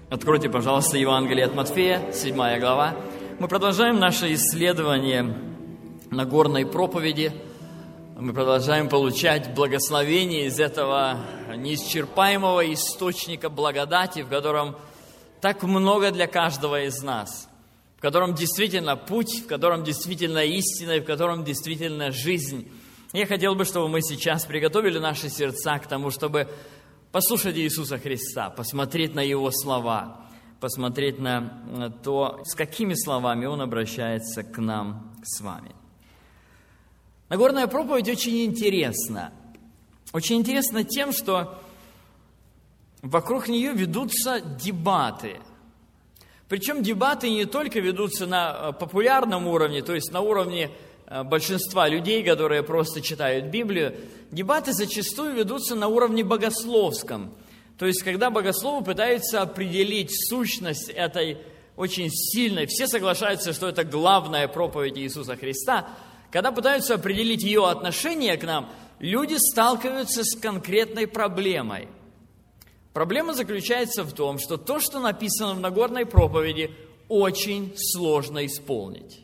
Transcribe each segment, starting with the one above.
Откройте, пожалуйста, Евангелие от Матфея, 7 глава. Мы продолжаем наше исследование Нагорной проповеди. Мы продолжаем получать благословение из этого неисчерпаемого источника благодати, в котором так много для каждого из нас, в котором действительно путь, в котором действительно истина и в котором действительно жизнь. Я хотел бы, чтобы мы сейчас приготовили наши сердца к тому, чтобы послушать Иисуса Христа, посмотреть на Его слова, посмотреть на то, с какими словами Он обращается к нам с вами. Нагорная проповедь очень интересна. Очень интересна тем, что вокруг нее ведутся дебаты. Причем дебаты не только ведутся на популярном уровне, то есть на уровне большинства людей, которые просто читают Библию. Дебаты зачастую ведутся на уровне богословском. То есть, когда богословы пытаются определить сущность этой очень сильной, все соглашаются, что это главная проповедь Иисуса Христа, когда пытаются определить ее отношение к нам, люди сталкиваются с конкретной проблемой. Проблема заключается в том, что то, что написано в Нагорной проповеди, очень сложно исполнить.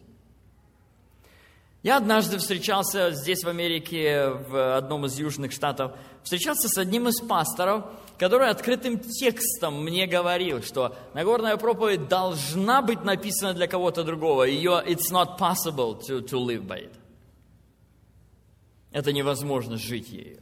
Я однажды встречался здесь, в Америке, в одном из южных штатов, встречался с одним из пасторов, который открытым текстом мне говорил, что Нагорная проповедь должна быть написана для кого-то другого. Ее it's not possible to live by it. Это невозможно жить ею.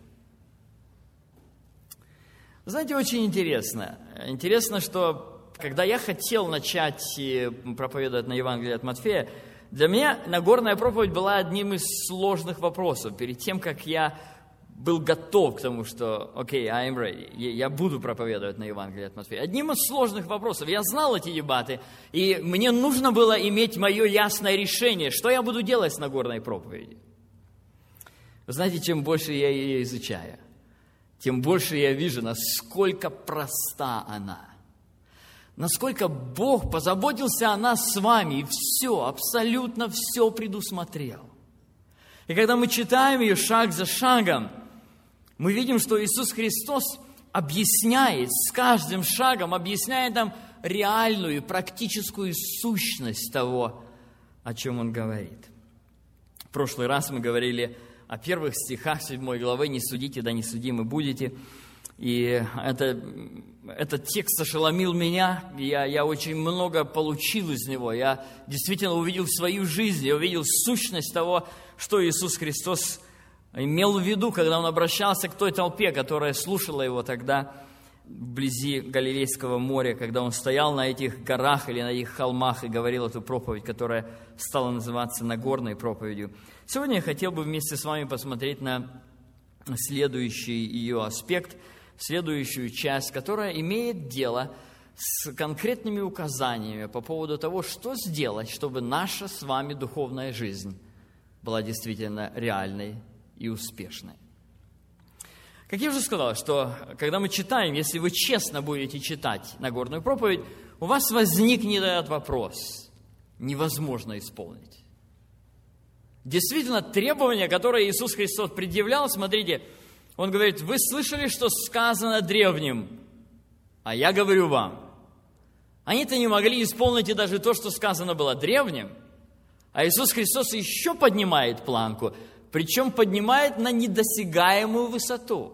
Знаете, очень интересно. Интересно, что когда я хотел начать проповедовать на Евангелие от Матфея, для меня Нагорная проповедь была одним из сложных вопросов. Перед тем, как я был готов к тому, что окей, I'm ready, я буду проповедовать на Евангелие от Матфея. Одним из сложных вопросов. Я знал эти дебаты, и мне нужно было иметь мое ясное решение, что я буду делать с Нагорной проповедью. Вы знаете, чем больше я ее изучаю, тем больше я вижу, насколько проста она. Насколько Бог позаботился о нас с вами и все, абсолютно все предусмотрел. И когда мы читаем ее шаг за шагом, мы видим, что Иисус Христос объясняет, с каждым шагом объясняет нам реальную, практическую сущность того, о чем Он говорит. В прошлый раз мы говорили о первых стихах 7 главы «Не судите, да не судимы будете». И этот текст ошеломил меня, я очень много получил из него. Я действительно увидел свою жизнь, я увидел сущность того, что Иисус Христос имел в виду, когда Он обращался к той толпе, которая слушала Его тогда вблизи Галилейского моря, когда Он стоял на этих горах или на этих холмах и говорил эту проповедь, которая стала называться Нагорной проповедью. Сегодня я хотел бы вместе с вами посмотреть на следующий ее аспект, следующую часть, которая имеет дело с конкретными указаниями по поводу того, что сделать, чтобы наша с вами духовная жизнь была действительно реальной и успешной. Как я уже сказал, что когда мы читаем, если вы честно будете читать Нагорную проповедь, у вас возникнет этот вопрос: невозможно исполнить. Действительно, требования, которые Иисус Христос предъявлял, смотрите, Он говорит: вы слышали, что сказано древним, а я говорю вам. Они-то не могли исполнить и даже то, что сказано было древним, а Иисус Христос еще поднимает планку, причем поднимает на недосягаемую высоту.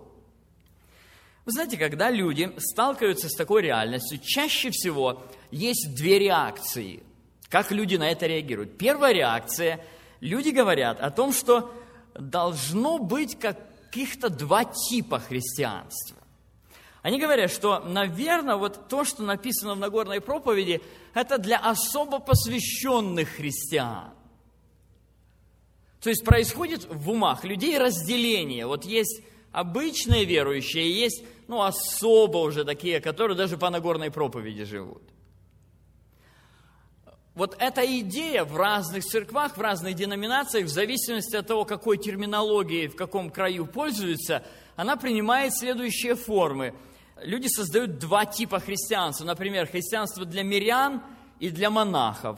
Вы знаете, когда люди сталкиваются с такой реальностью, чаще всего есть две реакции. Как люди на это реагируют? Первая реакция – люди говорят о том, что должно быть каких-то два типа христианства. Они говорят, что, наверное, вот то, что написано в Нагорной проповеди, это для особо посвященных христиан. То есть происходит в умах людей разделение. Вот есть обычные верующие, есть особо уже такие, которые даже по Нагорной проповеди живут. Вот эта идея в разных церквах, в разных деноминациях, в зависимости от того, какой терминологией, в каком краю пользуются, она принимает следующие формы. Люди создают два типа христианства. Например, христианство для мирян и для монахов.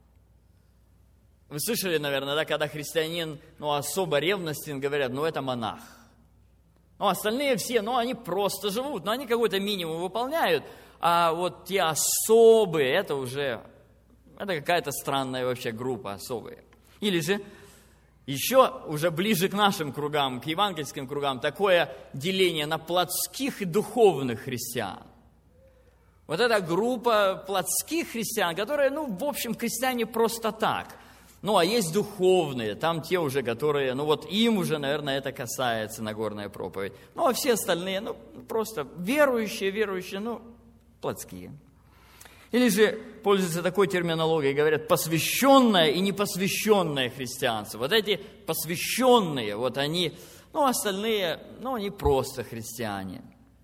Вы слышали, наверное, да, когда христианин особо ревностен, говорят, это монах. Остальные все, они просто живут, они какой-то минимум выполняют, а вот те особые, это какая-то странная вообще группа особые. Или же еще уже ближе к нашим кругам, к евангельским кругам, такое деление на плотских и духовных христиан. Вот эта группа плотских христиан, которые, в общем, христиане просто так. А есть духовные, там те уже, которые, им уже, наверное, это касается Нагорная проповедь. А все остальные, просто верующие, плотские. Или же пользуются такой терминологией, говорят, посвященное и непосвященное христианство. Вот эти посвященные, они, остальные, они просто христиане.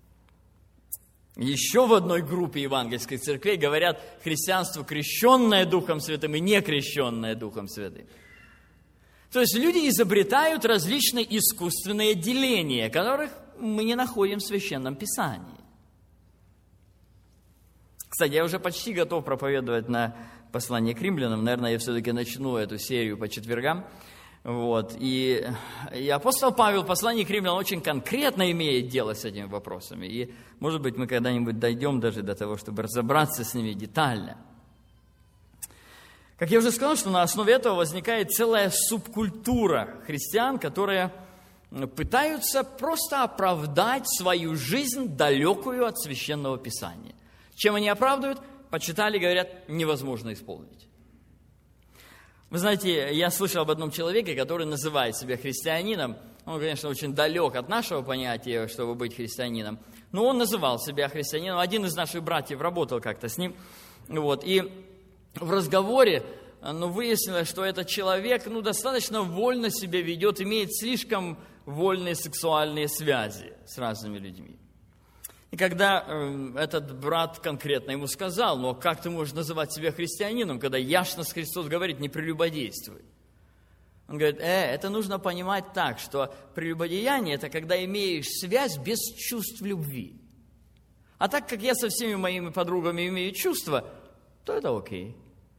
Еще в одной группе евангельских церквей говорят христианство, крещенное Духом Святым и не крещенное Духом Святым. То есть люди изобретают различные искусственные деления, которых мы не находим в Священном Писании. Кстати, я уже почти готов проповедовать на послание к римлянам. Наверное, я все-таки начну эту серию по четвергам. И апостол Павел в послании к римлянам очень конкретно имеет дело с этими вопросами. И, может быть, мы когда-нибудь дойдем даже до того, чтобы разобраться с ними детально. Как я уже сказал, что на основе этого возникает целая субкультура христиан, которые пытаются просто оправдать свою жизнь, далекую от Священного Писания. Чем они оправдывают? Почитали, говорят, невозможно исполнить. Вы знаете, я слышал об одном человеке, который называет себя христианином. Он, конечно, очень далек от нашего понятия, чтобы быть христианином. Но он называл себя христианином. Один из наших братьев работал как-то с ним. И в разговоре выяснилось, что этот человек достаточно вольно себя ведет, имеет слишком вольные сексуальные связи с разными людьми. И когда этот брат конкретно ему сказал, как ты можешь называть себя христианином, когда ясно Христос говорит, не прелюбодействуй. Он говорит, это нужно понимать так, что прелюбодеяние – это когда имеешь связь без чувств любви. А так как я со всеми моими подругами имею чувства, то это окей.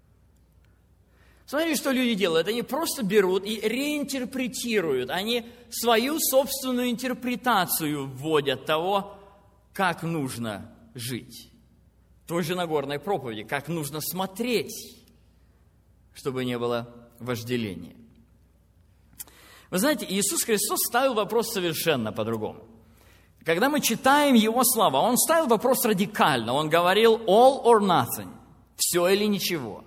Смотрите, что люди делают. Они просто берут и реинтерпретируют. Они свою собственную интерпретацию вводят того, как нужно жить. Той же Нагорной проповеди, как нужно смотреть, чтобы не было вожделения. Вы знаете, Иисус Христос ставил вопрос совершенно по-другому. Когда мы читаем Его слова, Он ставил вопрос радикально. Он говорил all or nothing, все или ничего.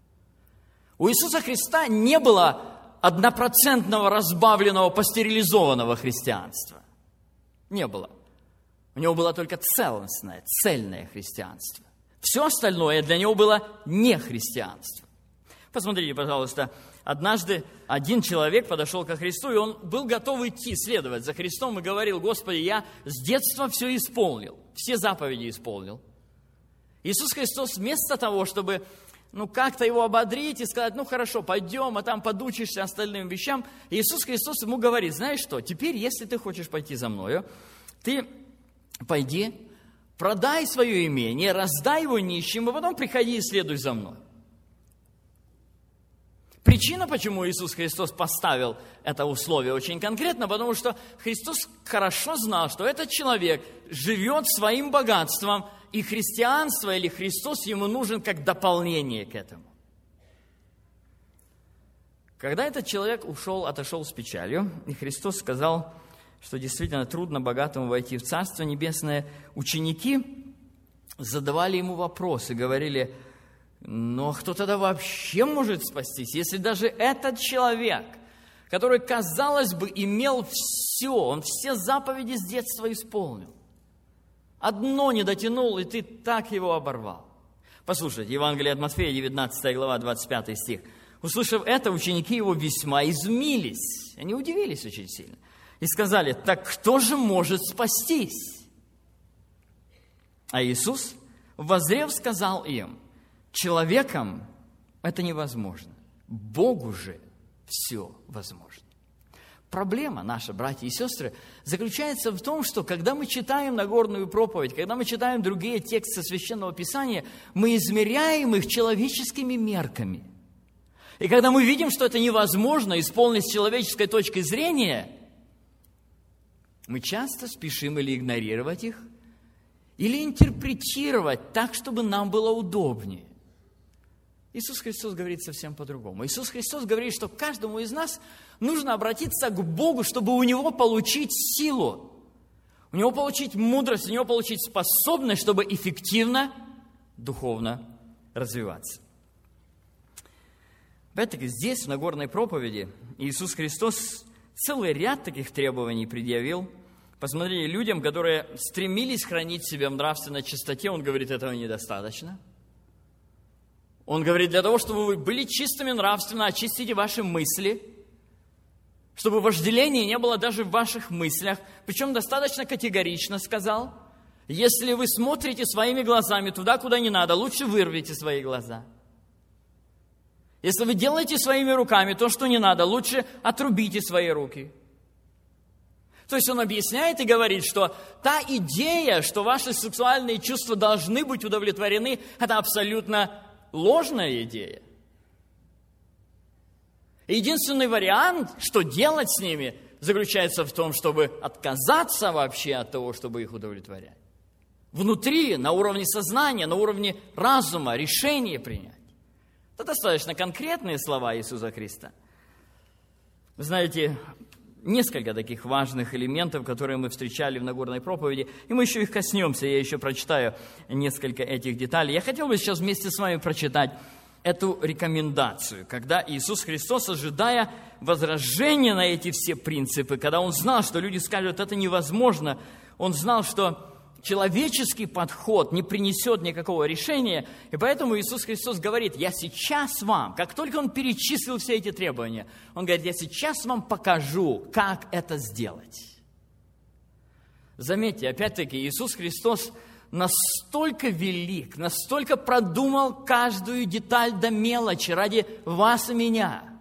У Иисуса Христа не было 100% разбавленного, пастерилизованного христианства. Не было. У него было только целостное, цельное христианство. Все остальное для него было не христианство. Посмотрите, пожалуйста, однажды один человек подошел ко Христу, и он был готов идти, следовать за Христом, и говорил, Господи, я с детства все исполнил, все заповеди исполнил. Иисус Христос вместо того, чтобы как-то его ободрить и сказать, хорошо, пойдем, а там подучишься остальным вещам, Иисус Христос ему говорит, знаешь что, теперь, если ты хочешь пойти за мною, ты пойди, продай свое имение, раздай его нищим, и потом приходи и следуй за мной. Причина, почему Иисус Христос поставил это условие очень конкретно, потому что Христос хорошо знал, что этот человек живет своим богатством, и христианство или Христос ему нужен как дополнение к этому. Когда этот человек отошел с печалью, и Христос сказал, что действительно трудно богатому войти в Царство Небесное, ученики задавали ему вопросы, говорили, а кто тогда вообще может спастись, если даже этот человек, который, казалось бы, имел все, он все заповеди с детства исполнил, одно не дотянул, и ты так его оборвал. Послушайте, Евангелие от Матфея, 19 глава, 25 стих. Услышав это, ученики его весьма изумились, они удивились очень сильно. И сказали, так кто же может спастись? А Иисус, воззрев, сказал им, человеком это невозможно, Богу же все возможно. Проблема наша, братья и сестры, заключается в том, что когда мы читаем Нагорную проповедь, когда мы читаем другие тексты Священного Писания, мы измеряем их человеческими мерками. И когда мы видим, что это невозможно исполнить с человеческой точки зрения, мы часто спешим или игнорировать их, или интерпретировать так, чтобы нам было удобнее. Иисус Христос говорит совсем по-другому. Иисус Христос говорит, что каждому из нас нужно обратиться к Богу, чтобы у Него получить силу, у Него получить мудрость, у Него получить способность, чтобы эффективно, духовно развиваться. Опять-таки, здесь, в Нагорной проповеди, Иисус Христос целый ряд таких требований предъявил. Посмотрите, людям, которые стремились хранить себя в нравственной чистоте, Он говорит, этого недостаточно. Он говорит, для того, чтобы вы были чистыми нравственно, очистите ваши мысли, чтобы вожделения не было даже в ваших мыслях. Причем достаточно категорично сказал, если вы смотрите своими глазами туда, куда не надо, лучше вырвите свои глаза. Если вы делаете своими руками то, что не надо, лучше отрубите свои руки. То есть он объясняет и говорит, что та идея, что ваши сексуальные чувства должны быть удовлетворены, это абсолютно ложная идея. Единственный вариант, что делать с ними, заключается в том, чтобы отказаться вообще от того, чтобы их удовлетворять. Внутри, на уровне сознания, на уровне разума, решение принять. Это достаточно конкретные слова Иисуса Христа. Вы знаете, несколько таких важных элементов, которые мы встречали в Нагорной проповеди, и мы еще их коснемся, я еще прочитаю несколько этих деталей. Я хотел бы сейчас вместе с вами прочитать эту рекомендацию, когда Иисус Христос, ожидая возражения на эти все принципы, когда Он знал, что люди скажут, это невозможно, Он знал, что человеческий подход не принесет никакого решения, и поэтому Иисус Христос говорит, я сейчас вам, как только Он перечислил все эти требования, Он говорит, я сейчас вам покажу, как это сделать. Заметьте, опять-таки, Иисус Христос настолько велик, настолько продумал каждую деталь до мелочи ради вас и меня.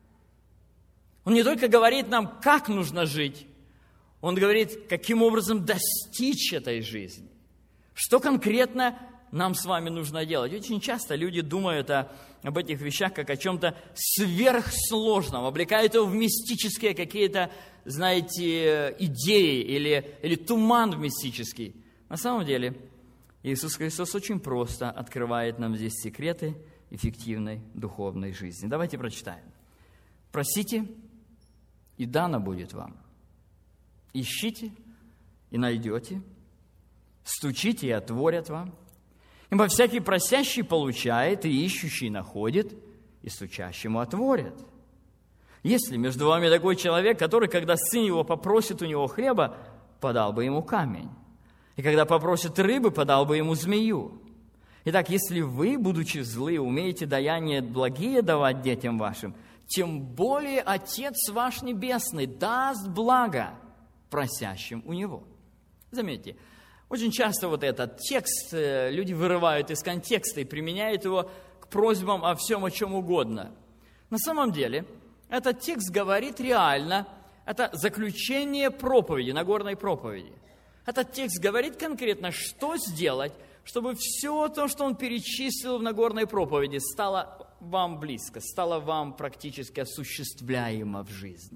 Он не только говорит нам, как нужно жить, Он говорит, каким образом достичь этой жизни. Что конкретно нам с вами нужно делать. Очень часто люди думают об этих вещах как о чем-то сверхсложном, облекают его в мистические какие-то, знаете, идеи или туман в мистический. На самом деле, Иисус Христос очень просто открывает нам здесь секреты эффективной духовной жизни. Давайте прочитаем. «Просите, и дано будет вам. Ищите, и найдете. Стучите, и отворят вам. Ибо всякий просящий получает, и ищущий находит, и стучащему отворят. Если между вами такой человек, который, когда сын его попросит у него хлеба, подал бы ему камень, и когда попросит рыбы, подал бы ему змею. Итак, если вы, будучи злы, умеете даяния благие давать детям вашим, тем более Отец ваш Небесный даст благо просящим у Него». Заметьте, очень часто вот этот текст люди вырывают из контекста и применяют его к просьбам о всем, о чем угодно. На самом деле, этот текст говорит реально, это заключение проповеди, Нагорной проповеди. Этот текст говорит конкретно, что сделать, чтобы все то, что он перечислил в Нагорной проповеди, стало вам близко, стало вам практически осуществляемо в жизни.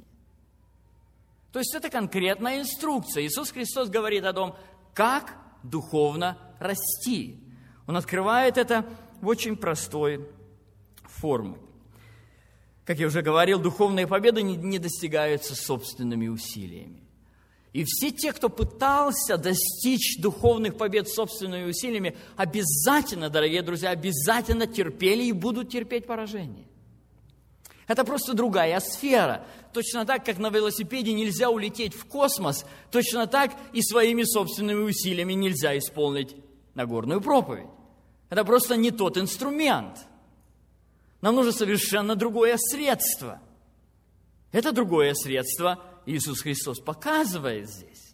То есть это конкретная инструкция. Иисус Христос говорит о том, как духовно расти. Он открывает это в очень простой форме. Как я уже говорил, духовные победы не достигаются собственными усилиями. И все те, кто пытался достичь духовных побед собственными усилиями, обязательно, дорогие друзья, обязательно терпели и будут терпеть поражение. Это просто другая сфера. Точно так, как на велосипеде нельзя улететь в космос, точно так и своими собственными усилиями нельзя исполнить Нагорную проповедь. Это просто не тот инструмент. Нам нужно совершенно другое средство. Это другое средство Иисус Христос показывает здесь.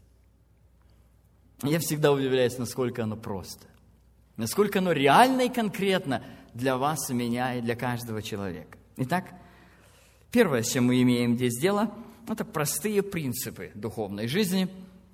Я всегда удивляюсь, насколько оно просто. Насколько оно реально и конкретно для вас и меня, и для каждого человека. Итак, первое, с чем мы имеем здесь дело, это простые принципы духовной жизни.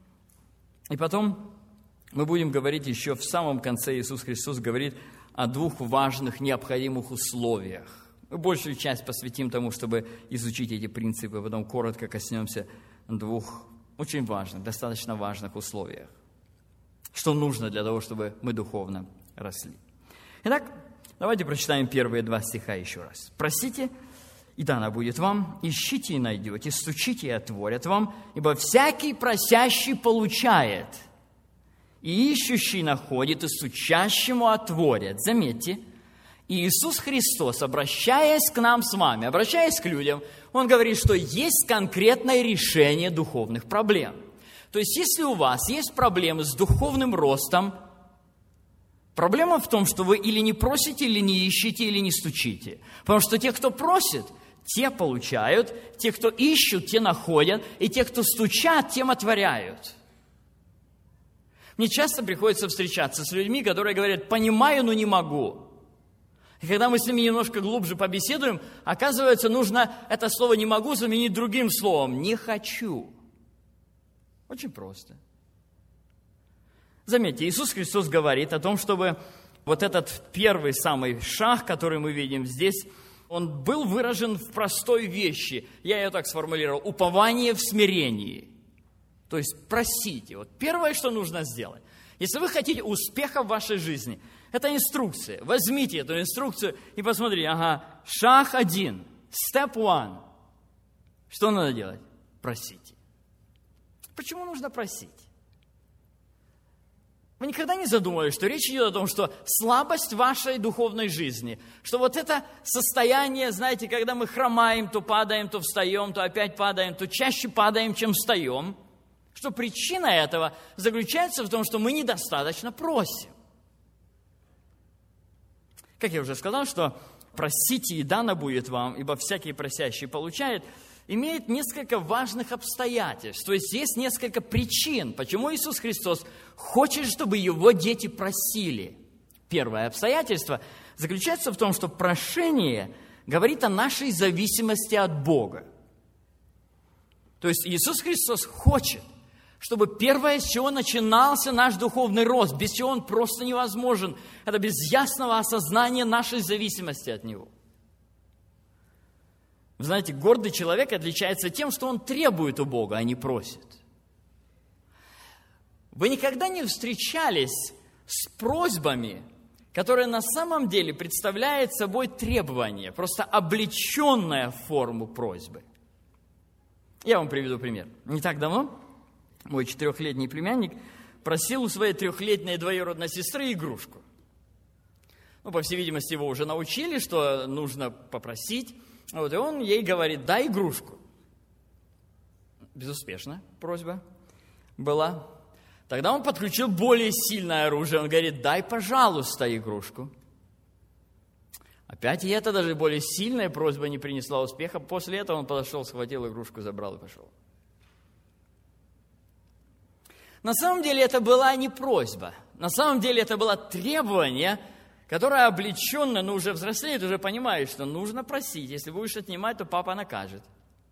И потом мы будем говорить еще в самом конце, Иисус Христос говорит о двух важных, необходимых условиях. Мы большую часть посвятим тому, чтобы изучить эти принципы, потом коротко коснемся двух очень важных, достаточно важных условиях. что нужно для того, чтобы мы духовно росли. Итак, давайте прочитаем первые 2 стиха еще раз. «Просите, и дано будет вам, ищите и найдете, стучите и отворят вам, ибо всякий просящий получает, и ищущий находит, и стучащему отворят». Заметьте, Иисус Христос, обращаясь к нам с вами, обращаясь к людям, Он говорит, что есть конкретное решение духовных проблем. То есть, если у вас есть проблемы с духовным ростом, проблема в том, что вы или не просите, или не ищете, или не стучите. Потому что те, кто просит, те получают, те, кто ищут, те находят, и те, кто стучат, тем отворяют. Мне часто приходится встречаться с людьми, которые говорят: «Понимаю, но не могу». И когда мы с ними немножко глубже побеседуем, оказывается, нужно это слово «не могу» заменить другим словом «не хочу». Очень просто. Заметьте, Иисус Христос говорит о том, чтобы вот этот первый самый шаг, который мы видим здесь, он был выражен в простой вещи. Я ее так сформулировал: упование в смирении. То есть просите. Вот первое, что нужно сделать. Если вы хотите успеха в вашей жизни, это инструкция. Возьмите эту инструкцию и посмотрите. Ага, шаг 1, step 1. Что надо делать? Просите. Почему нужно просить? Вы никогда не задумывались, что речь идет о том, что слабость вашей духовной жизни, что вот это состояние, знаете, когда мы хромаем, то падаем, то встаем, то опять падаем, то чаще падаем, чем встаем, что причина этого заключается в том, что мы недостаточно просим. Как я уже сказал, что «просите, и дано будет вам, ибо всякий просящий получает», имеет несколько важных обстоятельств. То есть есть несколько причин, почему Иисус Христос хочет, чтобы Его дети просили. Первое обстоятельство заключается в том, что прошение говорит о нашей зависимости от Бога. То есть Иисус Христос хочет, чтобы первое, с чего начинался наш духовный рост, без чего он просто невозможен, это без ясного осознания нашей зависимости от Него. Вы знаете, гордый человек отличается тем, что он требует у Бога, а не просит. Вы никогда не встречались с просьбами, которые на самом деле представляют собой требование, просто облеченная в форму просьбы. Я вам приведу пример. Не так давно мой 4-летний племянник просил у своей 3-летней двоюродной сестры игрушку. По всей видимости, его уже научили, что нужно попросить. Вот, и он ей говорит: дай игрушку. Безуспешно просьба была. Тогда он подключил более сильное оружие. Он говорит: дай, пожалуйста, игрушку. Опять и это даже более сильная просьба не принесла успеха. После этого он подошел, схватил игрушку, забрал и пошел. На самом деле это была не просьба. На самом деле это было требование, которая облеченно, уже взрослеет, уже понимает, что нужно просить. Если будешь отнимать, то папа накажет.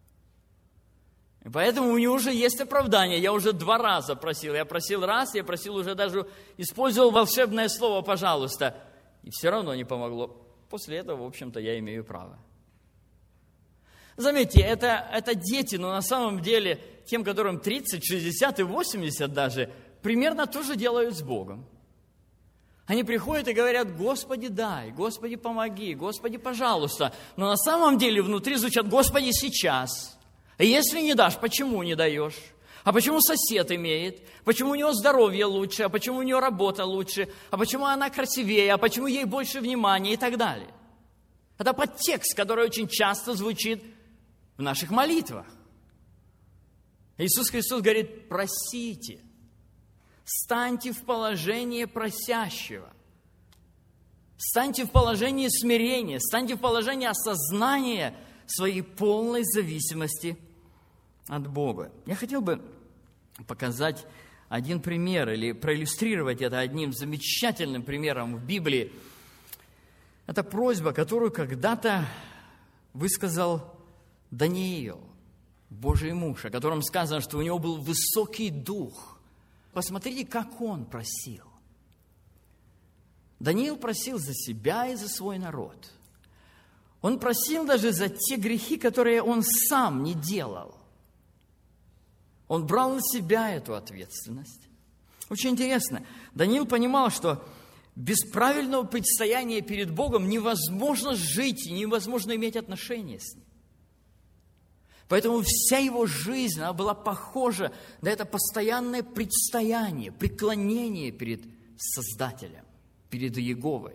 И поэтому у него уже есть оправдание. Я уже 2 раза просил. Я просил раз, я просил уже даже, использовал волшебное слово «пожалуйста». И все равно не помогло. После этого, в общем-то, я имею право. Заметьте, это дети, но на самом деле тем, которым 30, 60 и 80 даже, примерно то же делают с Богом. Они приходят и говорят: «Господи, дай, Господи, помоги, Господи, пожалуйста». Но на самом деле внутри звучат: «Господи, сейчас». А если не дашь, почему не даешь? А почему сосед имеет? Почему у него здоровье лучше? А почему у него работа лучше? А почему она красивее? А почему ей больше внимания? И так далее. Это подтекст, который очень часто звучит в наших молитвах. Иисус Христос говорит: просите. Станьте в положение просящего. Станьте в положение смирения. Станьте в положение осознания своей полной зависимости от Бога. Я хотел бы показать один пример или проиллюстрировать это одним замечательным примером в Библии. Это просьба, которую когда-то высказал Даниил, Божий муж, о котором сказано, что у него был высокий дух. Посмотрите, как он просил. Даниил просил за себя и за свой народ. Он просил даже за те грехи, которые он сам не делал. Он брал на себя эту ответственность. Очень интересно. Даниил понимал, что без правильного предстояния перед Богом невозможно жить и невозможно иметь отношения с Ним. Поэтому вся его жизнь, она была похожа на это постоянное предстояние, преклонение перед Создателем, перед Иеговой.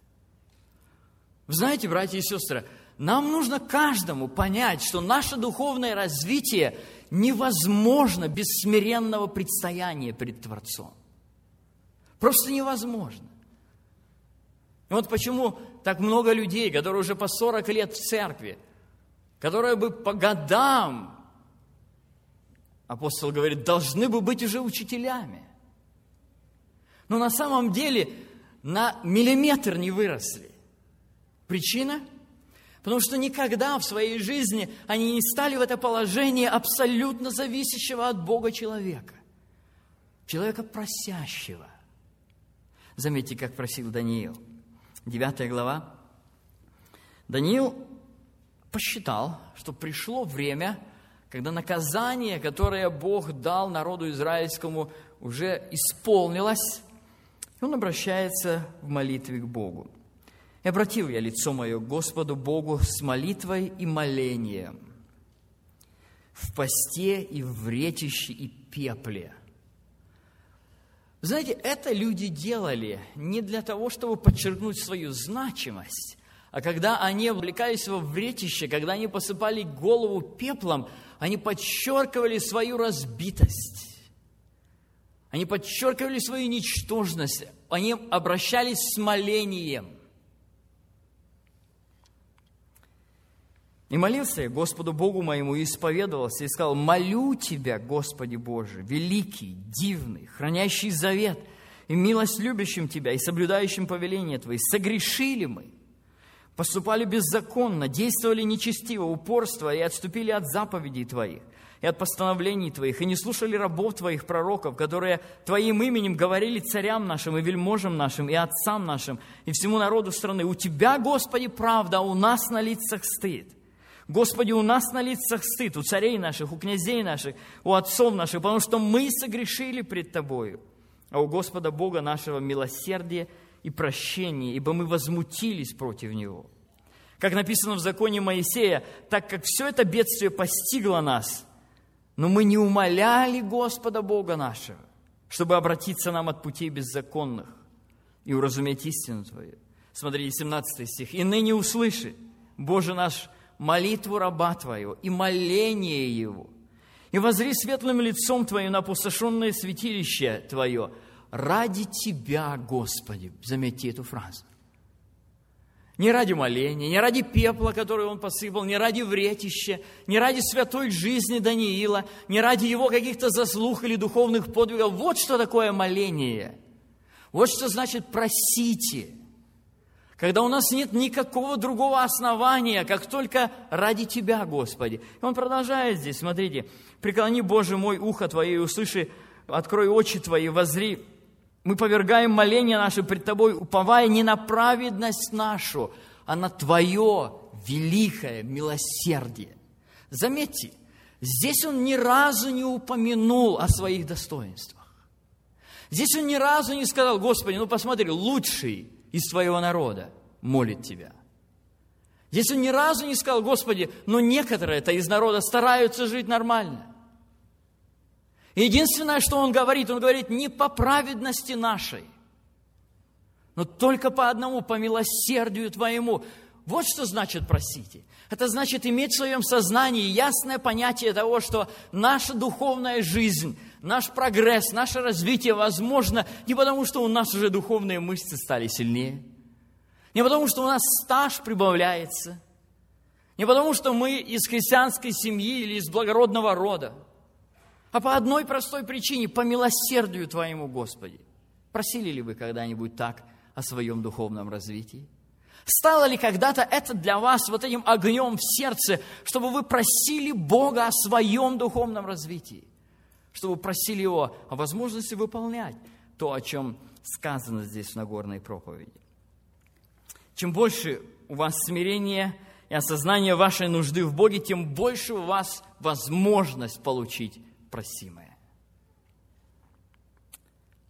Вы знаете, братья и сестры, нам нужно каждому понять, что наше духовное развитие невозможно без смиренного предстояния перед Творцом. Просто невозможно. И вот почему так много людей, которые уже по 40 лет в церкви, которые бы по годам, апостол говорит, должны бы быть уже учителями. Но на самом деле на миллиметр не выросли. Причина? Потому что никогда в своей жизни они не стали в это положение абсолютно зависящего от Бога человека. Человека просящего. Заметьте, как просил Даниил. 9 глава. Даниил посчитал, что пришло время, когда наказание, которое Бог дал народу израильскому, уже исполнилось, и он обращается в молитве к Богу. «И обратил я лицо мое к Господу Богу с молитвой и молением, в посте и в вретище и пепле». Знаете, это люди делали не для того, чтобы подчеркнуть свою значимость, а когда они облекались во вретище, когда они посыпали голову пеплом, они подчеркивали свою разбитость. Они подчеркивали свою ничтожность. Они обращались с молением. И молился я Господу Богу моему, и исповедовался, и сказал: «Молю Тебя, Господи Боже, великий, дивный, хранящий завет, и милость любящим Тебя, и соблюдающим повеления Твои, согрешили мы, поступали беззаконно, действовали нечестиво, упорство, и отступили от заповедей Твоих, и от постановлений Твоих, и не слушали рабов Твоих, пророков, которые Твоим именем говорили царям нашим, и вельможам нашим, и отцам нашим, и всему народу страны. У Тебя, Господи, правда, а у нас на лицах стыд. Господи, у нас на лицах стыд, у царей наших, у князей наших, у отцов наших, потому что мы согрешили пред Тобою. А у Господа Бога нашего милосердие и прощение, ибо мы возмутились против Него. Как написано в законе Моисея, так как все это бедствие постигло нас, но мы не умоляли Господа Бога нашего, чтобы обратиться нам от путей беззаконных и уразуметь истину Твою». Смотрите, 17 стих. «И ныне услыши, Боже наш, молитву раба Твоего и моление Его, и воззри светлым лицом Твоим на опустошенное святилище Твое ради Тебя, Господи». Заметьте эту фразу. Не ради моления, не ради пепла, который он посыпал, не ради вретища, не ради святой жизни Даниила, не ради его каких-то заслуг или духовных подвигов. Вот что такое моление. Вот что значит «просите». Когда у нас нет никакого другого основания, как только ради Тебя, Господи. И он продолжает здесь, смотрите. «Преклони, Боже мой, ухо Твое и услыши, открой очи Твои, воззри. Мы повергаем моления наши пред Тобой, уповая не на праведность нашу, а на Твое великое милосердие». Заметьте, здесь он ни разу не упомянул о своих достоинствах. Здесь он ни разу не сказал: «Господи, ну посмотри, лучший из Твоего народа молит Тебя». Здесь он ни разу не сказал: «Господи, но некоторые-то из народа стараются жить нормально». Единственное, что он говорит не по праведности нашей, но только по одному, по милосердию Твоему. Вот что значит «просите». Это значит иметь в своем сознании ясное понятие того, что наша духовная жизнь, наш прогресс, наше развитие возможно не потому, что у нас уже духовные мышцы стали сильнее, не потому, что у нас стаж прибавляется, не потому, что мы из христианской семьи или из благородного рода, а по одной простой причине – по милосердию Твоему, Господи. Просили ли вы когда-нибудь так о своем духовном развитии? Стало ли когда-то это для вас вот этим огнем в сердце, чтобы вы просили Бога о своем духовном развитии? Чтобы вы просили Его о возможности выполнять то, о чем сказано здесь в Нагорной проповеди. Чем больше у вас смирения и осознания вашей нужды в Боге, тем больше у вас возможность получить просимое.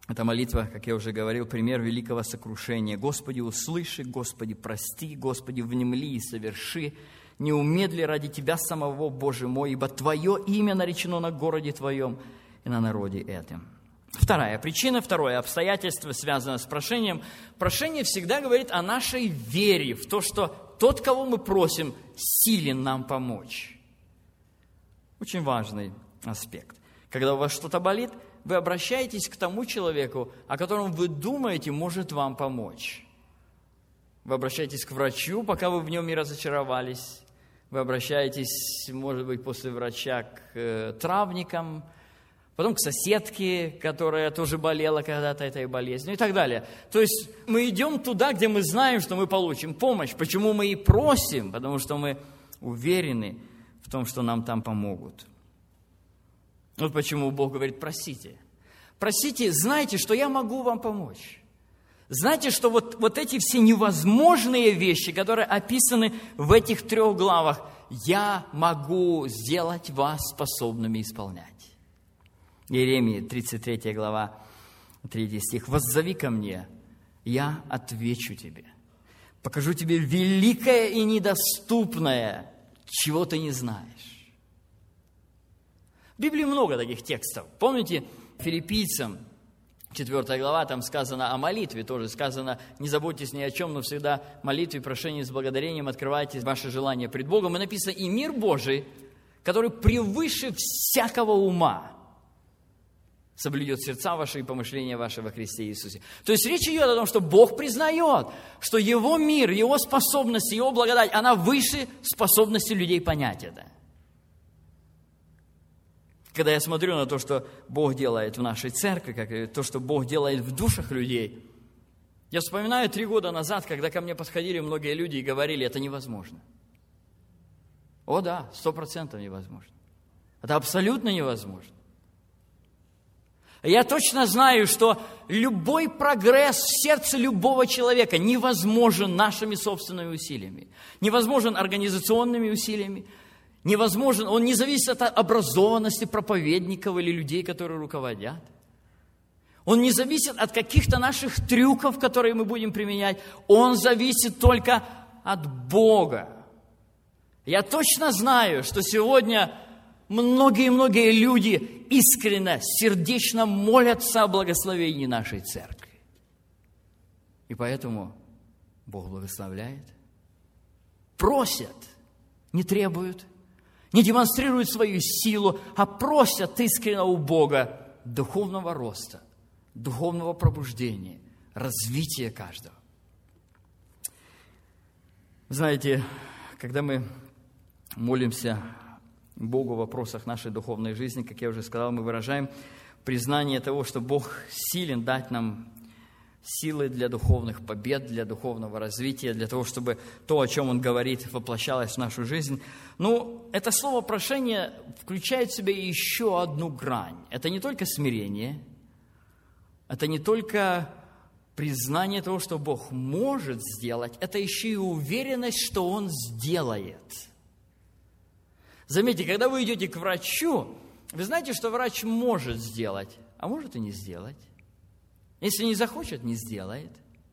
Эта молитва, как я уже говорил, пример великого сокрушения. «Господи, услыши, Господи, прости, Господи, внемли и соверши. Не умедли ради Тебя самого, Боже мой, ибо Твое имя наречено на городе Твоем и на народе этом». Вторая причина, второе обстоятельство, связано с прошением. Прошение всегда говорит о нашей вере в то, что тот, кого мы просим, силен нам помочь. Очень важный аспект. Когда у вас что-то болит, вы обращаетесь к тому человеку, о котором вы думаете, может вам помочь. Вы обращаетесь к врачу, пока вы в нем не разочаровались. Вы обращаетесь, может быть, после врача к травникам, потом к соседке, которая тоже болела когда-то этой болезнью и так далее. То есть мы идем туда, где мы знаем, что мы получим помощь. Почему мы и просим? Потому что мы уверены в том, что нам там помогут. Вот почему Бог говорит: просите. Просите, знайте, что я могу вам помочь. Знайте, что вот эти все невозможные вещи, которые описаны в этих 3 главах, я могу сделать вас способными исполнять. Иеремии, 33 глава, 3 стих. «Воззови ко мне, я отвечу тебе. Покажу тебе великое и недоступное, чего ты не знаешь». В Библии много таких текстов. Помните, Филиппийцам, 4 глава, там сказано о молитве, тоже сказано: не заботьтесь ни о чем, но всегда молитве, прошении с благодарением открывайте ваши желания пред Богом. И написано: и мир Божий, который превыше всякого ума, соблюдет сердца ваши и помышления ваши во Христе Иисусе. То есть речь идет о том, что Бог признает, что Его мир, Его способность, Его благодать, она выше способности людей понять это. Когда я смотрю на то, что Бог делает в нашей церкви, как то, что Бог делает в душах людей, я вспоминаю 3 года назад, когда ко мне подходили многие люди и говорили: это невозможно. О да, 100% невозможно. Это абсолютно невозможно. Я точно знаю, что любой прогресс в сердце любого человека невозможен нашими собственными усилиями, невозможен организационными усилиями, невозможен, он не зависит от образованности проповедников или людей, которые руководят. Он не зависит от каких-то наших трюков, которые мы будем применять. Он зависит только от Бога. Я точно знаю, что сегодня многие люди искренне, сердечно молятся о благословении нашей церкви. И поэтому Бог благословляет. Просят, не требуют, не демонстрируют свою силу, а просят искренне у Бога духовного роста, духовного пробуждения, развития каждого. Знаете, когда мы молимся Богу в вопросах нашей духовной жизни, как я уже сказал, мы выражаем признание того, что Бог силен дать нам силы для духовных побед, для духовного развития, для того, чтобы то, о чем Он говорит, воплощалось в нашу жизнь. Но это слово «прошение» включает в себя еще одну грань. Это не только смирение, это не только признание того, что Бог может сделать, это еще и уверенность, что Он сделает. Заметьте, когда вы идете к врачу, вы знаете, что врач может сделать, а может и не сделать. Если не захочет, не сделает.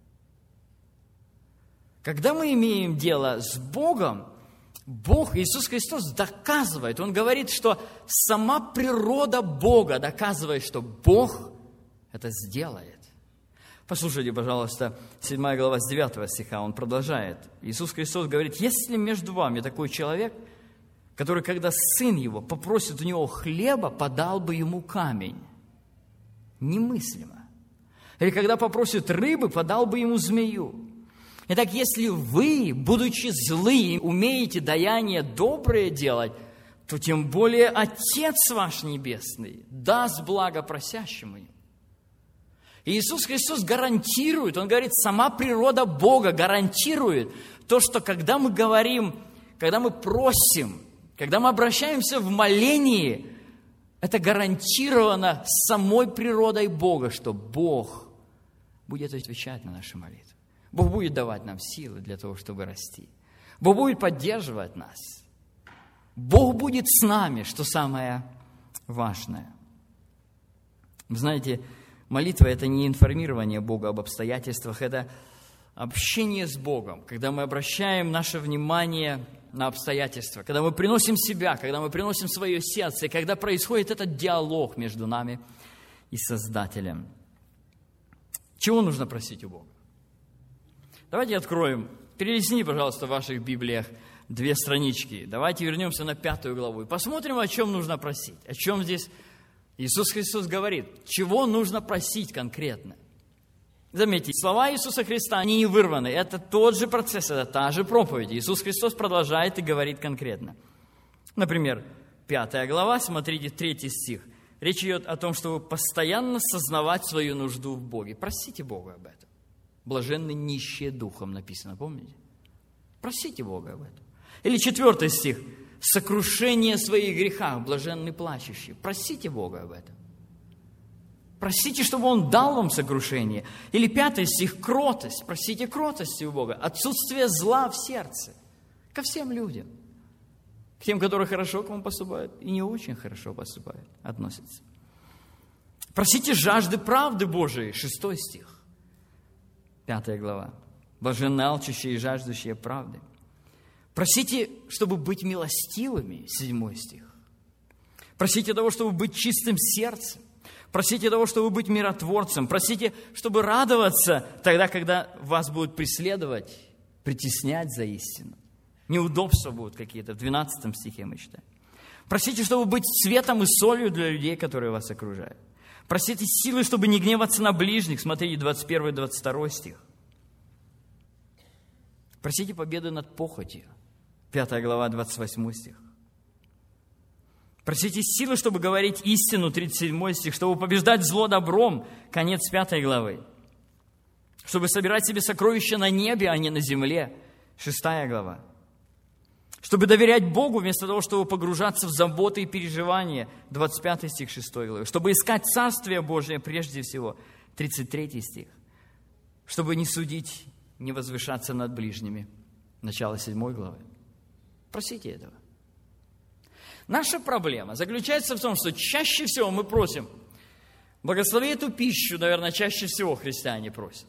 Когда мы имеем дело с Богом, Бог, Иисус Христос, доказывает, Он говорит, что сама природа Бога доказывает, что Бог это сделает. Послушайте, пожалуйста, 7 глава с 9 стиха, Он продолжает. Иисус Христос говорит: если между вами такой человек, который, когда сын его попросит у него хлеба, подал бы ему камень. Немыслимо. Или когда попросит рыбы, подал бы ему змею. Итак, если вы, будучи злые, умеете даяние доброе делать, то тем более Отец ваш Небесный даст благо просящему ему. И Иисус Христос гарантирует, Он говорит, сама природа Бога гарантирует то, что когда мы говорим, когда мы просим, когда мы обращаемся в молении, это гарантировано самой природой Бога, что Бог будет отвечать на наши молитвы. Бог будет давать нам силы для того, чтобы расти. Бог будет поддерживать нас. Бог будет с нами, что самое важное. Вы знаете, Молитва – это не информирование Бога об обстоятельствах, это общение с Богом, когда мы обращаем наше внимание на обстоятельства, когда мы приносим себя, когда мы приносим свое сердце, когда происходит этот диалог между нами и Создателем. Чего нужно просить у Бога? Давайте откроем. Перелистни, пожалуйста, в ваших Библиях 2 странички. Давайте вернемся на 5 главу и посмотрим, о чем нужно просить. О чем здесь Иисус Христос говорит. Чего нужно просить конкретно? Заметьте, слова Иисуса Христа, они не вырваны. Это тот же процесс, это та же проповедь. Иисус Христос продолжает и говорит конкретно. Например, 5 глава, смотрите, 3 стих. Речь идет о том, чтобы постоянно сознавать свою нужду в Боге. Просите Бога об этом. Блаженны нищие духом, написано, помните? Просите Бога об этом. Или 4 стих. Сокрушение своих грехах, блаженны плачущие. Просите Бога об этом. Просите, чтобы Он дал вам сокрушение. Или 5 стих, кротость. Просите кротости у Бога. Отсутствие зла в сердце. Ко всем людям. К тем, которые хорошо к вам поступают и не очень хорошо поступают, относятся. Просите жажды правды Божией. 6 стих. 5 глава. Блаженны алчущие и жаждущие правды. Просите, чтобы быть милостивыми. 7 стих. Просите того, чтобы быть чистым сердцем. Просите того, чтобы быть миротворцем. Просите, чтобы радоваться тогда, когда вас будут преследовать, притеснять за истину. Неудобства будут какие-то. В 12 стихе мы читаем. Просите, чтобы быть светом и солью для людей, которые вас окружают. Просите силы, чтобы не гневаться на ближних. Смотрите, 21-22 стих. Просите победы над похотью. 5 глава, 28 стих. Просите силы, чтобы говорить истину, 37 стих, чтобы побеждать зло добром, конец 5 главы. Чтобы собирать себе сокровища на небе, а не на земле, 6 глава. Чтобы доверять Богу, вместо того, чтобы погружаться в заботы и переживания, 25 стих 6 главы. Чтобы искать Царствие Божие прежде всего, 33 стих. Чтобы не судить, не возвышаться над ближними, начало 7 главы. Просите этого. Наша проблема заключается в том, что чаще всего мы просим, благослови эту пищу, наверное, чаще всего христиане просят.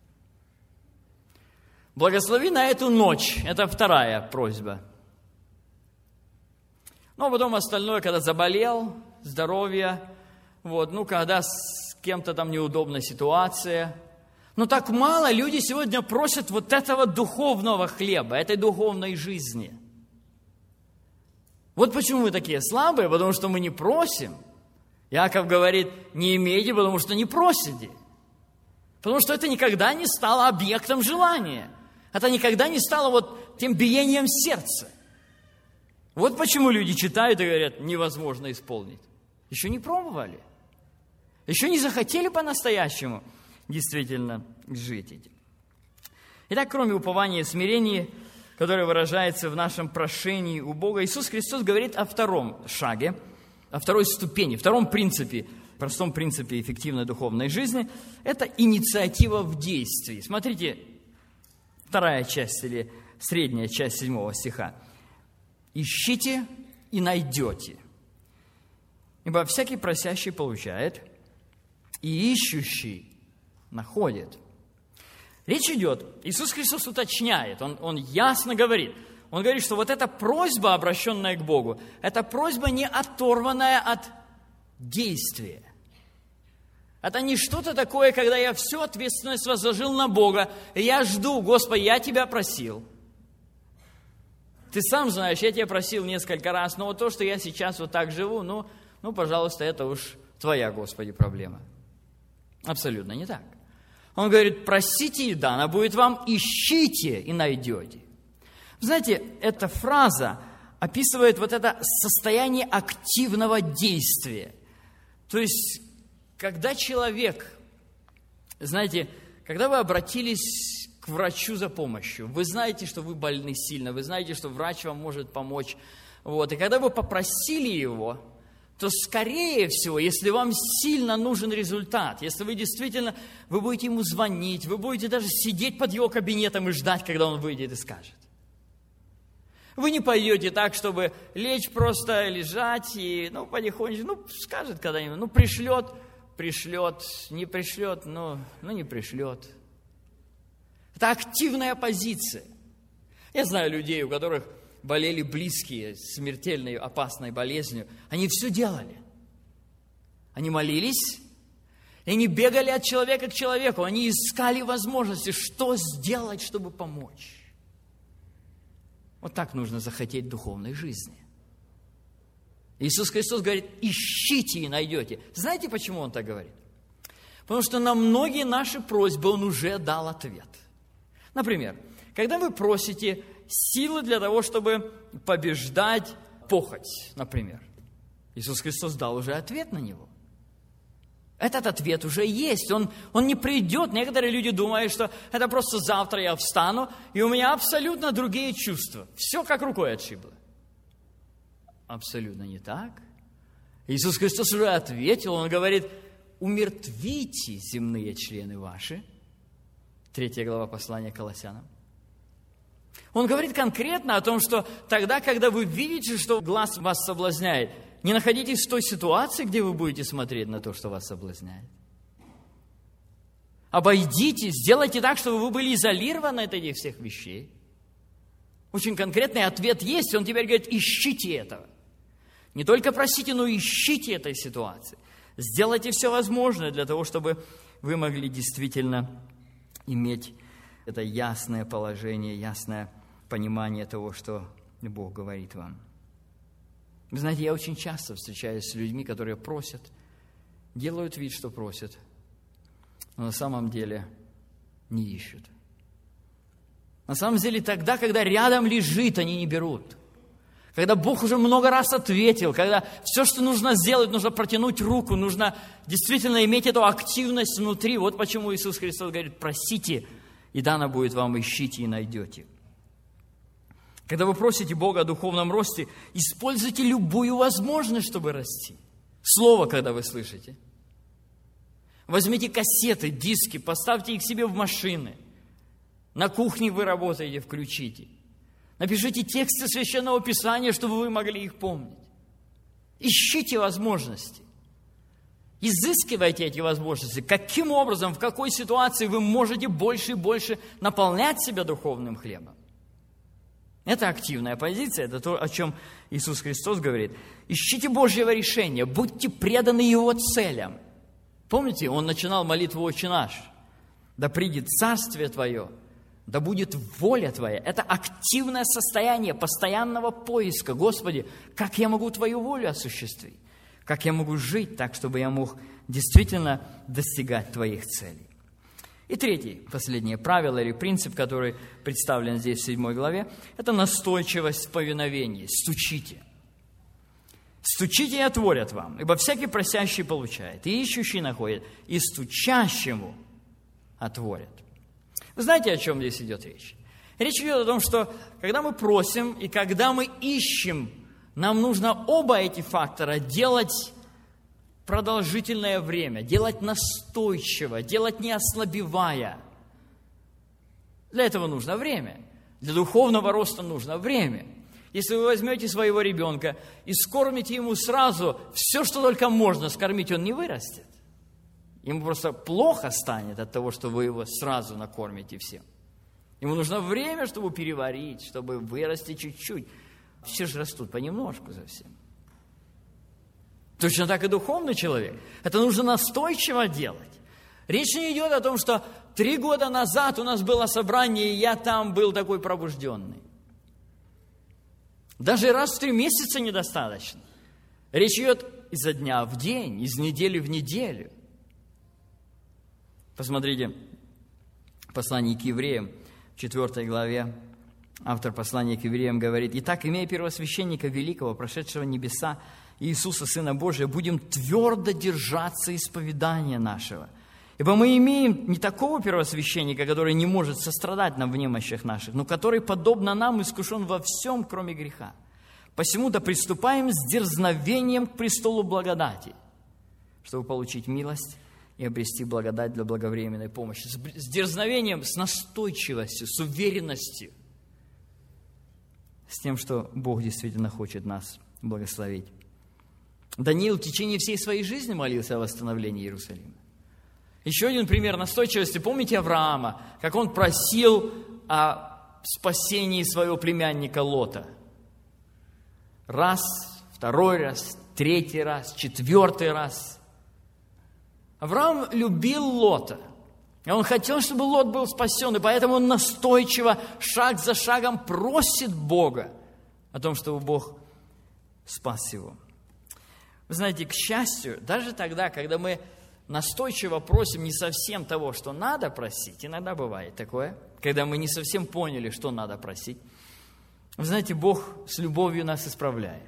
Благослови на эту ночь, это 2 просьба. Ну, а потом остальное, когда заболел, здоровье, когда с кем-то там неудобная ситуация. Но так мало люди сегодня просят вот этого духовного хлеба, этой духовной жизни. Вот почему мы такие слабые, потому что мы не просим. Иаков говорит, не имейте, потому что не просите. Потому что это никогда не стало объектом желания. Это никогда не стало тем биением сердца. Вот почему люди читают и говорят, невозможно исполнить. Еще не пробовали. Еще не захотели по-настоящему действительно жить этим. Итак, кроме упования и смирения, которое выражается в нашем прошении у Бога, Иисус Христос говорит о 2 шаге, о 2 ступени, 2 принципе, простом принципе эффективной духовной жизни. Это инициатива в действии. Смотрите, 2 часть или средняя часть 7 стиха. «Ищите и найдете, ибо всякий просящий получает, и ищущий находит». Речь идет, Иисус Христос уточняет, Он ясно говорит. Он говорит, что вот эта просьба, обращенная к Богу, это просьба не оторванная от действия. Это не что-то такое, когда я всю ответственность возложил на Бога, и я жду, Господи, я Тебя просил. Ты сам знаешь, я Тебя просил несколько раз, но вот то, что я сейчас вот так живу, ну, пожалуйста, это уж Твоя, Господи, проблема. Абсолютно не так. Он говорит, просите, и дано будет вам, ищите, и найдете. Знаете, эта фраза описывает вот это состояние активного действия. То есть, когда человек, знаете, когда вы обратились к врачу за помощью, вы знаете, что вы больны сильно, вы знаете, что врач вам может помочь, и когда вы попросили его, то, скорее всего, если вам сильно нужен результат, если вы действительно, вы будете ему звонить, вы будете даже сидеть под его кабинетом и ждать, когда он выйдет и скажет. Вы не пойдете так, чтобы лечь просто, лежать и, потихонечку, скажет когда-нибудь, пришлет, пришлет, не пришлет, но не пришлет. Это активная позиция. Я знаю людей, у которых болели близкие смертельной, опасной болезнью. Они все делали. Они молились, и они бегали от человека к человеку. Они искали возможности, что сделать, чтобы помочь. Вот так нужно захотеть духовной жизни. Иисус Христос говорит, ищите и найдете. Знаете, почему Он так говорит? Потому что на многие наши просьбы Он уже дал ответ. Например, когда вы просите силы для того, чтобы побеждать похоть, например, Иисус Христос дал уже ответ на него. Этот ответ уже есть, он не придет. Некоторые люди думают, что это просто завтра я встану, и у меня абсолютно другие чувства. Все как рукой отшибло. Абсолютно не так. Иисус Христос уже ответил, Он говорит, умертвите земные члены ваши. 3 глава послания к Колоссянам. Он говорит конкретно о том, что тогда, когда вы видите, что глаз вас соблазняет, не находитесь в той ситуации, где вы будете смотреть на то, что вас соблазняет. Обойдитесь, сделайте так, чтобы вы были изолированы от этих всех вещей. Очень конкретный ответ есть, Он теперь говорит, ищите этого. Не только просите, но ищите этой ситуации. Сделайте все возможное для того, чтобы вы могли действительно иметь это ясное положение, ясное понимание того, что Бог говорит вам. Вы знаете, я очень часто встречаюсь с людьми, которые просят, делают вид, что просят, но на самом деле не ищут. На самом деле тогда, когда рядом лежит, они не берут. Когда Бог уже много раз ответил, когда все, что нужно сделать, нужно протянуть руку, нужно действительно иметь эту активность внутри. Вот почему Иисус Христос говорит, просите, и дано будет вам, ищите и найдете. Когда вы просите Бога о духовном росте, используйте любую возможность, чтобы расти. Слово, когда вы слышите. Возьмите кассеты, диски, поставьте их себе в машины. На кухне вы работаете, включите. Напишите тексты Священного Писания, чтобы вы могли их помнить. Ищите возможности. Изыскивайте эти возможности. Каким образом, в какой ситуации вы можете больше и больше наполнять себя духовным хлебом. Это активная позиция, это то, о чем Иисус Христос говорит. Ищите Божьего решения, будьте преданы Его целям. Помните, Он начинал молитву «Отче наш». «Да придет Царствие Твое, да будет воля Твоя». Это активное состояние постоянного поиска. Господи, как я могу Твою волю осуществить? Как я могу жить так, чтобы я мог действительно достигать Твоих целей? И третье, последнее правило или принцип, который представлен здесь в 7 главе, это настойчивость в повиновении. Стучите. Стучите и отворят вам, ибо всякий просящий получает, и ищущий находит, и стучащему отворят. Вы знаете, о чем здесь идет речь? Речь идет о том, что когда мы просим и когда мы ищем, нам нужно оба эти фактора делать продолжительное время, делать настойчиво, делать не ослабевая. Для этого нужно время. Для духовного роста нужно время. Если вы возьмете своего ребенка и скормите ему сразу все, что только можно скормить, он не вырастет. Ему просто плохо станет от того, что вы его сразу накормите всем. Ему нужно время, чтобы переварить, чтобы вырасти чуть-чуть. Все же растут понемножку совсем. Точно так и духовный человек. Это нужно настойчиво делать. Речь не идет о том, что 3 года назад у нас было собрание, и я там был такой пробужденный. Даже раз в 3 месяца недостаточно. Речь идет изо дня в день, из недели в неделю. Посмотрите, послание к евреям, в 4 главе, автор послания к евреям говорит: «Итак, имея первосвященника великого, прошедшего небеса, Иисуса, Сына Божия, будем твердо держаться исповедания нашего. Ибо мы имеем не такого первосвященника, который не может сострадать нам в немощах наших, но который, подобно нам, искушен во всем, кроме греха. Посему да приступаем с дерзновением к престолу благодати, чтобы получить милость и обрести благодать для благовременной помощи». С дерзновением, с настойчивостью, с уверенностью, с тем, что Бог действительно хочет нас благословить. Даниил в течение всей своей жизни молился о восстановлении Иерусалима. Еще один пример настойчивости. Помните Авраама, как он просил о спасении своего племянника Лота? Раз, второй раз, третий раз, четвертый раз. Авраам любил Лота. И он хотел, чтобы Лот был спасен, и поэтому он настойчиво, шаг за шагом просит Бога о том, чтобы Бог спас его. Вы знаете, к счастью, даже тогда, когда мы настойчиво просим не совсем того, что надо просить, иногда бывает такое, когда мы не совсем поняли, что надо просить, вы знаете, Бог с любовью нас исправляет.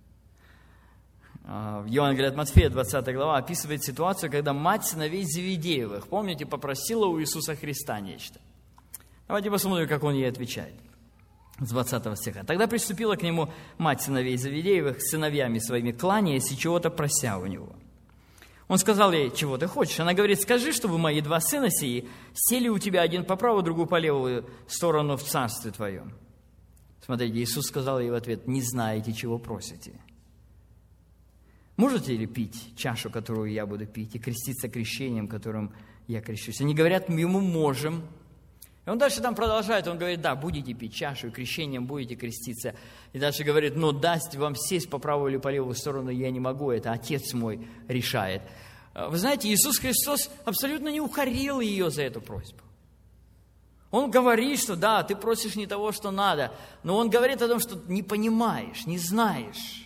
В Евангелии от Матфея, 20 глава, описывает ситуацию, когда мать сыновей Зеведеевых, помните, попросила у Иисуса Христа нечто. Давайте посмотрим, как он ей отвечает. С 20 стиха. «Тогда приступила к нему мать сыновей Зеведеевых с сыновьями своими, кланяясь и чего-то прося у него. Он сказал ей: чего ты хочешь? Она говорит: скажи, чтобы мои два сына сии сели у тебя, один по правую, другой по левую сторону в царстве твоем». Смотрите, Иисус сказал ей в ответ: не знаете, чего просите. Можете ли пить чашу, которую я буду пить, и креститься крещением, которым я крещусь? Они говорят ему: можем. И он дальше там продолжает, он говорит: да, будете пить чашу, и крещением будете креститься. И дальше говорит: но даст вам сесть по правую или по левую сторону я не могу, это Отец мой решает. Вы знаете, Иисус Христос абсолютно не укорил ее за эту просьбу. Он говорит, что да, ты просишь не того, что надо, но он говорит о том, что не понимаешь, не знаешь.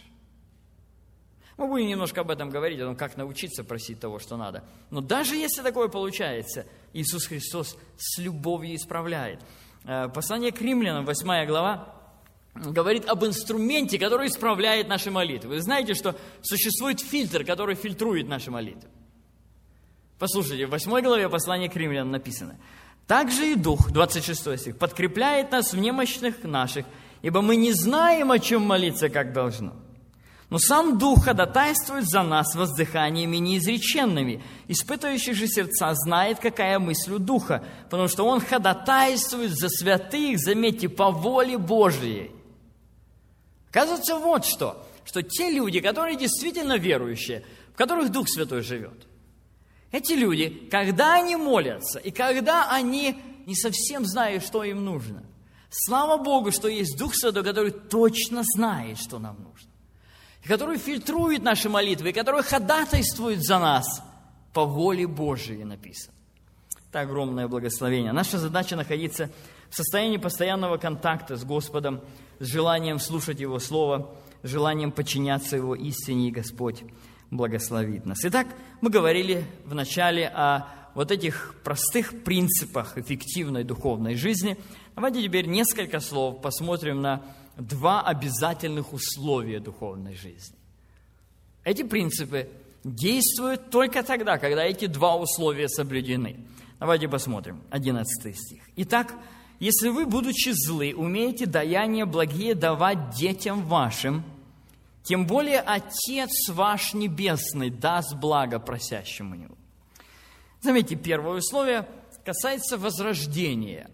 Мы будем немножко об этом говорить, о том, как научиться просить того, что надо. Но даже если такое получается, Иисус Христос с любовью исправляет. Послание к Римлянам, 8 глава, говорит об инструменте, который исправляет наши молитвы. Вы знаете, что существует фильтр, который фильтрует наши молитвы. Послушайте, в 8 главе послания к Римлянам написано: «Также и Дух», 26 стих, «подкрепляет нас в немощных наших, ибо мы не знаем, о чем молиться, как должно. Но сам Дух ходатайствует за нас воздыханиями неизреченными. Испытывающий же сердца знает, какая мысль у Духа, потому что Он ходатайствует за святых, заметьте, по воле Божией». Оказывается, вот что те люди, которые действительно верующие, в которых Дух Святой живет, эти люди, когда они молятся, и когда они не совсем знают, что им нужно, слава Богу, что есть Дух Святой, который точно знает, что нам нужно, и который фильтрует наши молитвы, и который ходатайствует за нас по воле Божией, написано. Это огромное благословение. Наша задача находиться в состоянии постоянного контакта с Господом, с желанием слушать Его Слово, с желанием подчиняться Его истине, и Господь благословит нас. Итак, мы говорили в начале о вот этих простых принципах эффективной духовной жизни. Давайте теперь несколько слов посмотрим на два обязательных условия духовной жизни. Эти принципы действуют только тогда, когда эти два условия соблюдены. Давайте посмотрим, 11 стих. «Итак, если вы, будучи злы, умеете даяния благие давать детям вашим, тем более Отец ваш Небесный даст благо просящему Него». Заметьте, первое условие касается возрождения.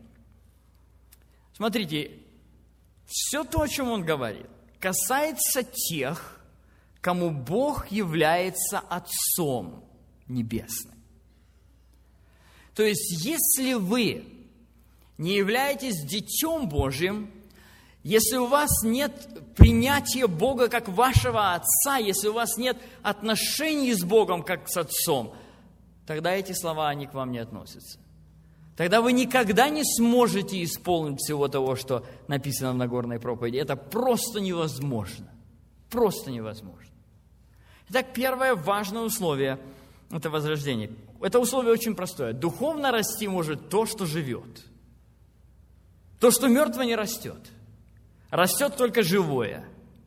Смотрите, все то, о чем он говорит, касается тех, кому Бог является Отцом Небесным. То есть, если вы не являетесь Детем Божьим, если у вас нет принятия Бога как вашего Отца, если у вас нет отношений с Богом как с Отцом, тогда эти слова, они к вам не относятся. Тогда вы никогда не сможете исполнить всего того, что написано в Нагорной проповеди. Это просто невозможно. Просто невозможно. Итак, первое важное условие – это возрождение. Это условие очень простое. Духовно расти может то, что живет. То, что мертво, не растет. Растет только живое.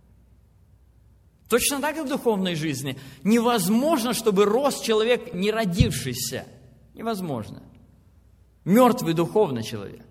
Точно так и в духовной жизни. Невозможно, чтобы рос человек, не родившийся. Невозможно. Мертвый духовно человек.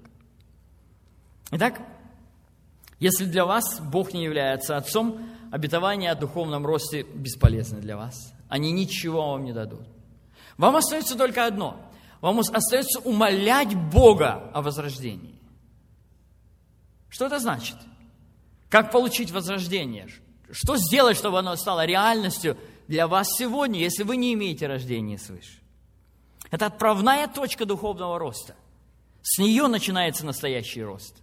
Итак, если для вас Бог не является Отцом, обетования о духовном росте бесполезны для вас. Они ничего вам не дадут. Вам остается только одно. Вам остается умолять Бога о возрождении. Что это значит? Как получить возрождение? Что сделать, чтобы оно стало реальностью для вас сегодня, если вы не имеете рождения свыше? Это отправная точка духовного роста. С нее начинается настоящий рост.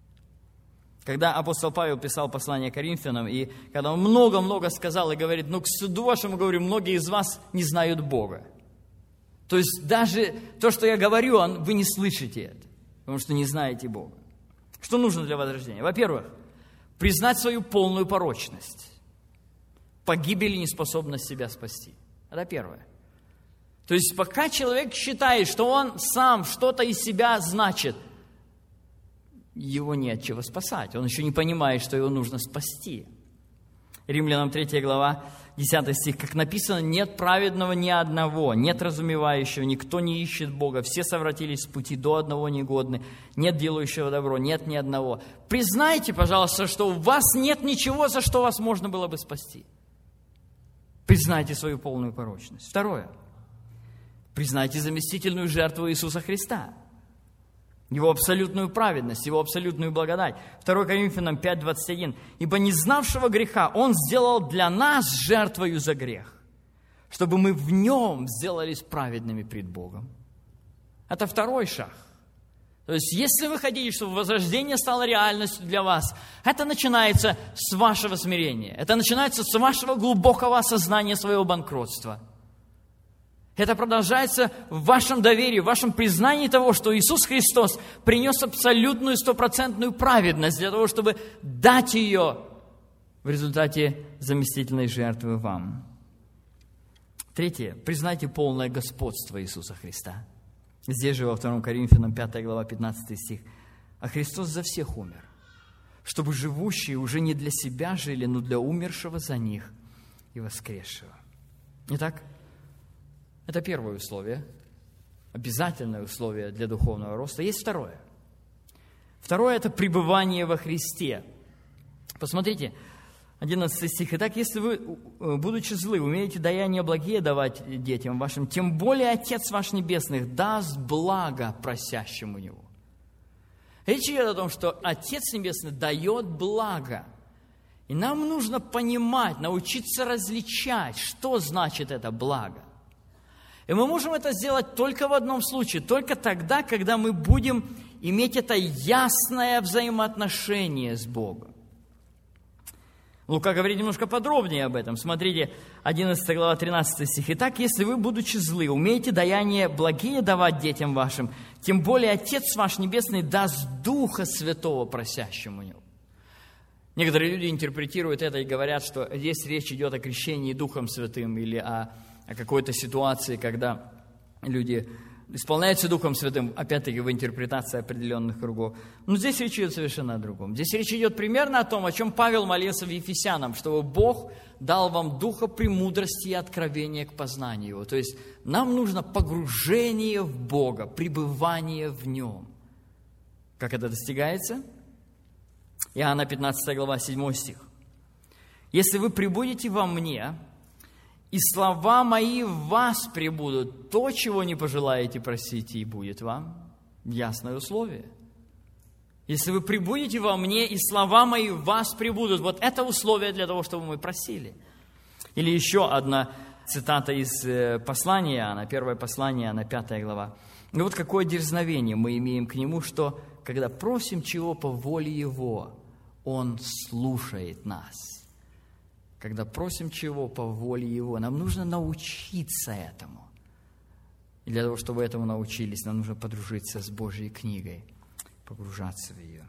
Когда апостол Павел писал послание Коринфянам, и когда он много-много сказал и говорит, к суду вашему говорю, многие из вас не знают Бога. То есть даже то, что я говорю, вы не слышите это, потому что не знаете Бога. Что нужно для возрождения? Во-первых, признать свою полную порочность. Погибель и неспособность себя спасти. Это первое. То есть пока человек считает, что он сам что-то из себя значит, его не от чего спасать. Он еще не понимает, что его нужно спасти. Римлянам 3 глава, 10 стих. Как написано, нет праведного ни одного, нет разумевающего, никто не ищет Бога. Все совратились с пути, до одного негодны. Нет делающего добро, нет ни одного. Признайте, пожалуйста, что у вас нет ничего, за что вас можно было бы спасти. Признайте свою полную порочность. Второе. Признайте заместительную жертву Иисуса Христа. Его абсолютную праведность, Его абсолютную благодать. 2 Коринфянам 5:21. «Ибо не знавшего греха Он сделал для нас жертвою за грех, чтобы мы в Нем сделались праведными пред Богом». Это второй шаг. То есть, если вы хотите, чтобы возрождение стало реальностью для вас, это начинается с вашего смирения. Это начинается с вашего глубокого осознания своего банкротства. Это продолжается в вашем доверии, в вашем признании того, что Иисус Христос принес абсолютную, стопроцентную праведность для того, чтобы дать ее в результате заместительной жертвы вам. Третье. Признайте полное господство Иисуса Христа. Здесь же во 2 Коринфянам 5 глава 15 стих. «А Христос за всех умер, чтобы живущие уже не для себя жили, но для умершего за них и воскресшего». Итак, это первое условие, обязательное условие для духовного роста. Есть второе. Второе – это пребывание во Христе. Посмотрите, 11 стих. «Итак, если вы, будучи злы, умеете даяние благие давать детям вашим, тем более Отец ваш Небесный даст благо просящему Него». Речь идет о том, что Отец Небесный дает благо. И нам нужно понимать, научиться различать, что значит это благо. И мы можем это сделать только в одном случае, только тогда, когда мы будем иметь это ясное взаимоотношение с Богом. Лука говорит немножко подробнее об этом. Смотрите, 11 глава, 13 стих. «Итак, если вы, будучи злы, умеете даяние благие давать детям вашим, тем более Отец ваш Небесный даст Духа Святого просящему Него». Некоторые люди интерпретируют это и говорят, что здесь речь идет о крещении Духом Святым или о какой-то ситуации, когда люди исполняются Духом Святым, опять-таки в интерпретации определенных кругов. Но здесь речь идет совершенно о другом. Здесь речь идет примерно о том, о чем Павел молился в Ефесянам, чтобы Бог дал вам духа премудрости и откровения к познанию Его. То есть нам нужно погружение в Бога, пребывание в Нем. Как это достигается? Иоанна 15 глава, 7 стих. «Если вы пребудете во мне, и слова мои в вас пребудут, то, чего не пожелаете, просите, и будет вам». Ясное условие. Если вы пребудете во мне, и слова мои в вас пребудут, вот это условие для того, чтобы мы просили. Или еще одна цитата из послания Иоанна, первое послание Иоанна, 5 глава. И вот какое дерзновение мы имеем к Нему, что когда просим чего по воле Его, Он слушает нас. Когда просим чего по воле Его, нам нужно научиться этому. И для того, чтобы этому научились, нам нужно подружиться с Божьей книгой, погружаться в ее.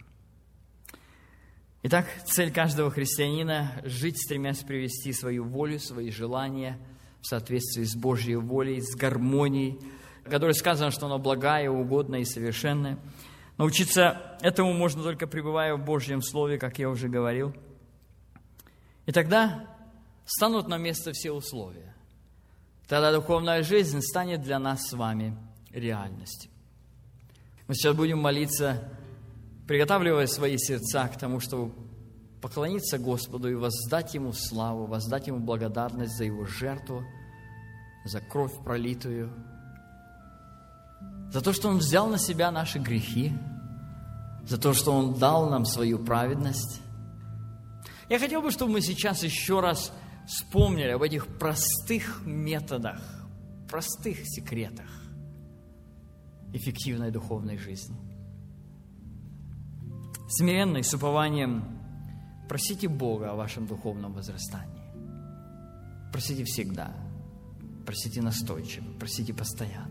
Итак, цель каждого христианина – жить, стремясь привести свою волю, свои желания в соответствии с Божьей волей, с гармонией, о которой сказано, что она благая, угодная и совершенная. Научиться этому можно только пребывая в Божьем Слове, как я уже говорил. И тогда станут на место все условия. Тогда духовная жизнь станет для нас с вами реальностью. Мы сейчас будем молиться, приготавливая свои сердца к тому, чтобы поклониться Господу и воздать Ему славу, воздать Ему благодарность за Его жертву, за кровь пролитую, за то, что Он взял на себя наши грехи, за то, что Он дал нам свою праведность. Я хотел бы, чтобы мы сейчас еще раз вспомнили об этих простых методах, простых секретах эффективной духовной жизни. Смиренно и с упованием просите Бога о вашем духовном возрастании. Просите всегда, просите настойчиво, просите постоянно.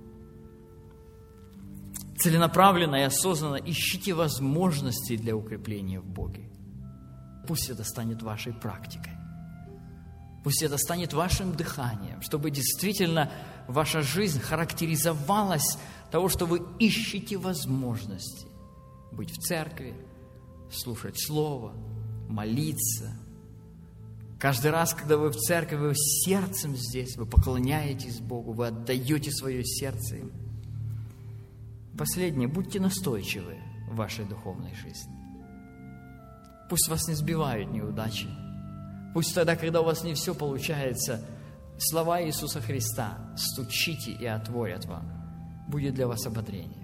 Целенаправленно и осознанно ищите возможности для укрепления в Боге. Пусть это станет вашей практикой. Пусть это станет вашим дыханием, чтобы действительно ваша жизнь характеризовалась того, что вы ищете возможности быть в церкви, слушать Слово, молиться. Каждый раз, когда вы в церкви, вы сердцем здесь, вы поклоняетесь Богу, вы отдаете свое сердце им. Последнее, будьте настойчивы в вашей духовной жизни. Пусть вас не сбивают неудачи. Пусть тогда, когда у вас не все получается, слова Иисуса Христа «стучите, и отворят вам» будет для вас ободрением.